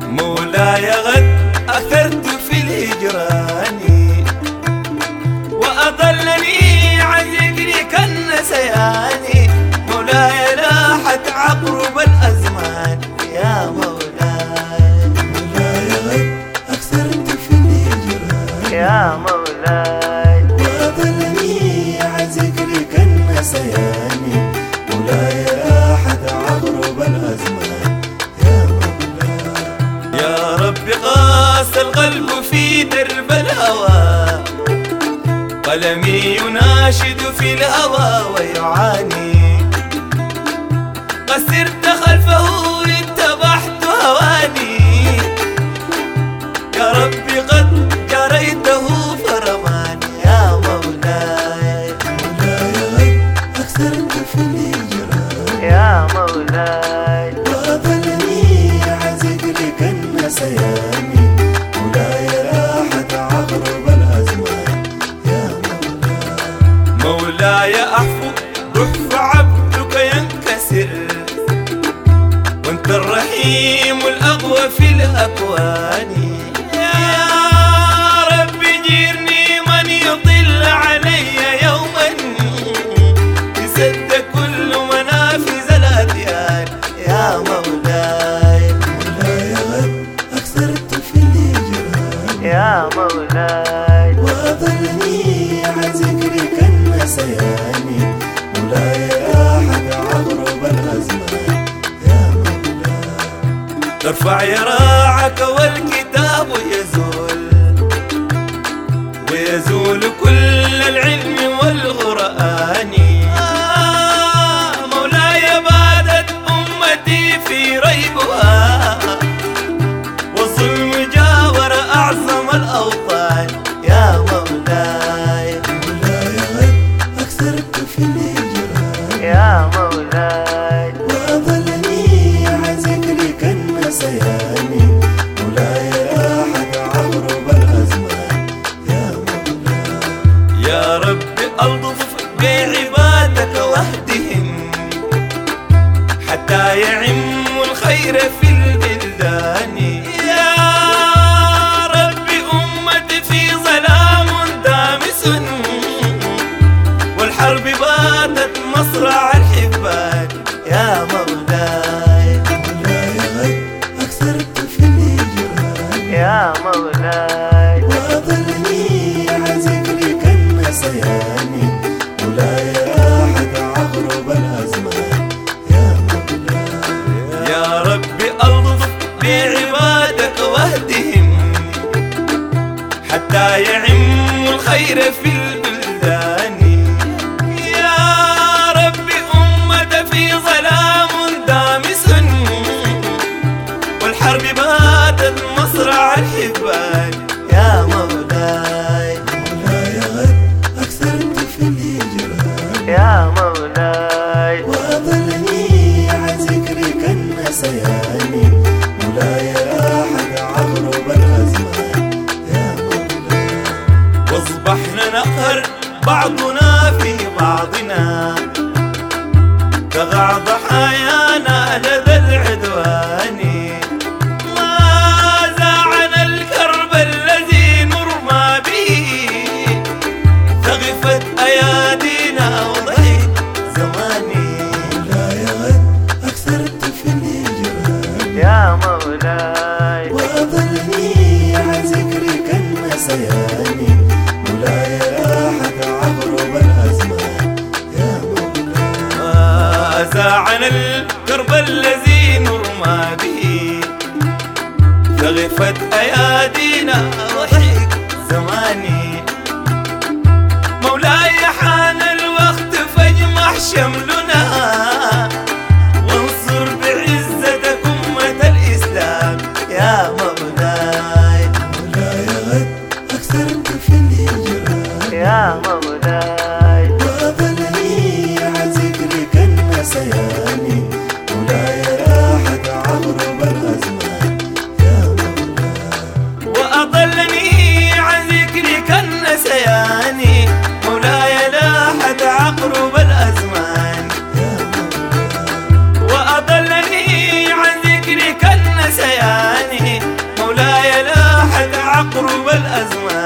مولاي غد أثرت في الهجران وأضلني عن ذكرك النسيان. مولاي لاحت عقرب الأزمان يا مولاي. مولاي غد أثرت في الهجران يا مولاي وأضلني عن ذكرك النسيان. مولاي لاحت عقرب الأزمان يا مولاي. يا رب قاس القلب في درب الهوى، قلمي يناشد في الهوى ويعاني، قصرت خلفه اتبعت هواني. يا ربي قد جريته فرماني يا مولاي. مولاي غد أثرت في الهجران يا مولاي وأضلني عن ذكرك النسيان. مولاي لاحت عقرب الأزمان يا مولاي. مولاي أعفو روح فعبدك ينكسر، وانت الرحيم الأقوى في الأكوان. يا رب جيرني من يطل علي يوما، يسد كل منافذ الأديان يا مولاي. مولاي غد أثرت في الهجران يا مولاي وأضلني عن ذكرك النسيان. مولاي لاحت عقرب الأزمان يا مولاي. ترفع يراعك والكتاب ويزول كل العلم والقرآن. مولاي بادت أمتي في ريبها، والظلم جاور أعظم الأوطان يا مولاي. مولاي غد أثرت في الهجران يا مولاي وأضلني عن ذكرك النسيان. مولاي لاحت عقرب الأزمان يا مولاي. يا رب ألطف بعبادك واهدهم، حتى يعم الخير في البلدان. يا رب أمتي في ظلام دامس، والحرب باتت مصرع الحبان يا مولاي. مولاي غد أثرت في الهجران يا مولاي وأضلني عن ذكرك النسيان. مولاي لاحت عقرب الأزمان يا مولاي. يا رب ألطف بعبادك واهدهم، حتى يعم الخير في البلدان. يا رب أمة في ظلام دامس، والحرب باتت مصرع الحبان يا مولاي. مولاي غد أثرت في الهجران يا مولاي وأضلني عن ذكرك النسيان. مولاي لاحت عقرب الأزمان يا مولاي. واصبحنا نقهر بعضنا في بعضنا، تقع ضحايانا لدى العدوان. ما زاعنا الكرب الذي نرمى به، ثغفت أيادينا وضحك زماني. مولاي غد أثرت في الهجران يا مولاي وأضلني عن ذكرك النسيان. مولاي لاحت عقرب الأزمان يا مولاي. ما زاعنا الكرب الذي نرمى به، ثغفت أيادينا وضحك زماني. مولاي حان الوقت فاجمع شملنا، وانصر بعزتك أمة الإسلام يا مولاي. مولاي غد أثرت في الهجران يا مولاي وأضلني عن ذكرك النسيان. مولاي لاحت عقرب الأزمان يا مولاي. وأضلني عن ذكرك النسيان. مولاي لاحت عقرب الأزمان يا مولاي. وأضلني عن ذكرك النسيان. الأزمان